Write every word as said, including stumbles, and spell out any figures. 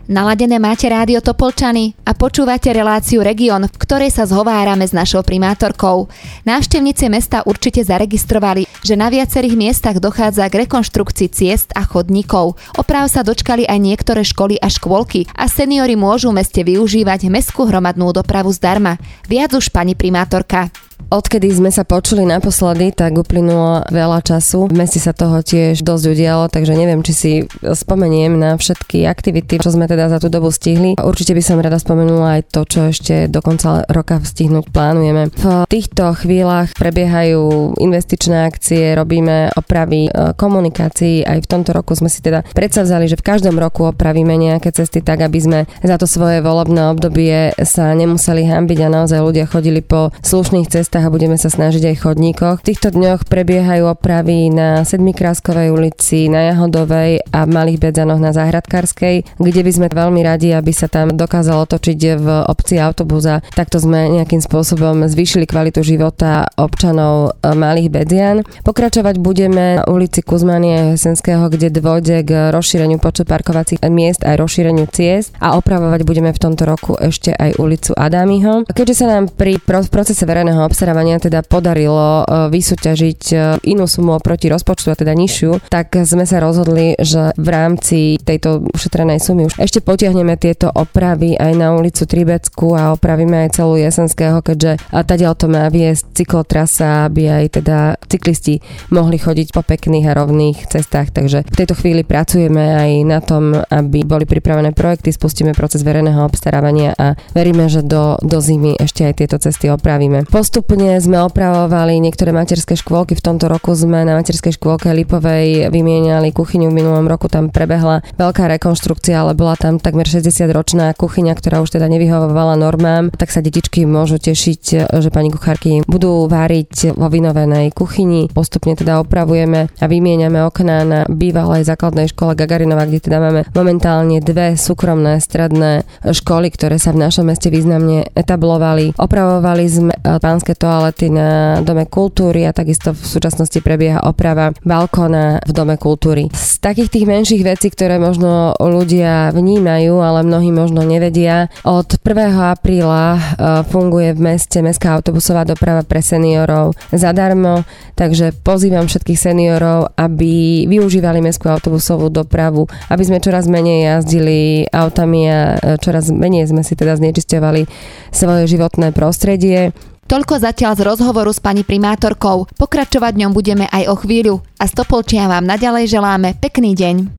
Naladené máte rádio Topolčany a počúvate reláciu Región, v ktorej sa zhovárame s našou primátorkou. Návštevníci mesta určite zaregistrovali, že na viacerých miestach dochádza k rekonštrukcii ciest a chodníkov. Oprav sa dočkali aj niektoré školy a škôlky a seniori môžu v meste využívať mestskú hromadnú dopravu zdarma. Viac už pani primátorka. Odkedy sme sa počuli naposledy, tak uplynulo veľa času. V meste sa toho tiež dosť udialo, takže neviem, či si spomeniem na všetky aktivity, čo sme teda za tú dobu stihli. Určite by som rada spomenula aj to, čo ešte do konca roka stihnúť plánujeme. V týchto chvíľach prebiehajú investičné akcie, robíme opravy komunikácií. Aj v tomto roku sme si teda predsavzali, že v každom roku opravíme nejaké cesty tak, aby sme za to svoje volebné obdobie sa nemuseli hanbiť a naozaj ľudia chodili po slušných cestách a budeme sa snažiť aj v chodníkoch. V týchto dňoch prebiehajú opravy na Sedmikráskovej ulici, na Jahodovej a v Malých Bedzanoch na Záhradkárskej, kde by sme veľmi radi, aby sa tam dokázalo točiť v obci autobus a takto sme nejakým spôsobom zvýšili kvalitu života občanov Malých Bedzian. Pokračovať budeme na ulici Kuzmania Jesenského, kde dôjde k rozšíreniu počtu parkovacích miest aj rozšíreniu ciest a opravovať budeme v tomto roku ešte aj ulicu Adámiho. Keďže sa nám pri v procese verejného obstarávania teda podarilo vysúťažiť inú sumu oproti rozpočtu, a teda nižšiu, tak sme sa rozhodli, že v rámci tejto ušetrenej sumy už ešte potiahneme tieto opravy aj na ulicu Tribecku a opravíme aj celú Jesenského, keďže tadiaľ to má viesť cyklotrasa, aby aj teda cyklisti mohli chodiť po pekných a rovných cestách. Takže v tejto chvíli pracujeme aj na tom, aby boli pripravené projekty, spustíme proces verejného obstarávania a veríme, že do, do zimy ešte aj tieto cesty opravíme. Postupne sme opravovali niektoré materské škôlky. V tomto roku sme na materskej škôlke Lipovej vymieniali kuchyňu. V minulom roku tam prebehla veľká rekonštrukcia, ale bola tam takmer šesťdesiatročná kuchyňa, ktorá už teda nevyhovovala normám. Tak sa detičky môžu tešiť, že pani kuchárky budú váriť vo vynovenej kuchyni. Postupne teda opravujeme a vymieňame okná na bývalej základnej škole Gagarinova, kde teda máme momentálne dve súkromné stredné školy, ktoré sa v našom meste významne etablovali. Opravovali sme pánske toalety na Dome kultúry a takisto v súčasnosti prebieha oprava balkóna v Dome kultúry. Z takých tých menších vecí, ktoré možno ľudia vnímajú, ale mnohí možno nevedia, od prvého apríla funguje v meste mestská autobusová doprava pre seniorov zadarmo, takže pozývam všetkých seniorov, aby využívali mestskú autobusovú dopravu, aby sme čoraz menej jazdili autami a čoraz menej sme si teda znečisťovali svoje životné prostredie. Toľko zatiaľ z rozhovoru s pani primátorkou. Pokračovať ňom budeme aj o chvíľu a z Topolčian vám naďalej želáme pekný deň.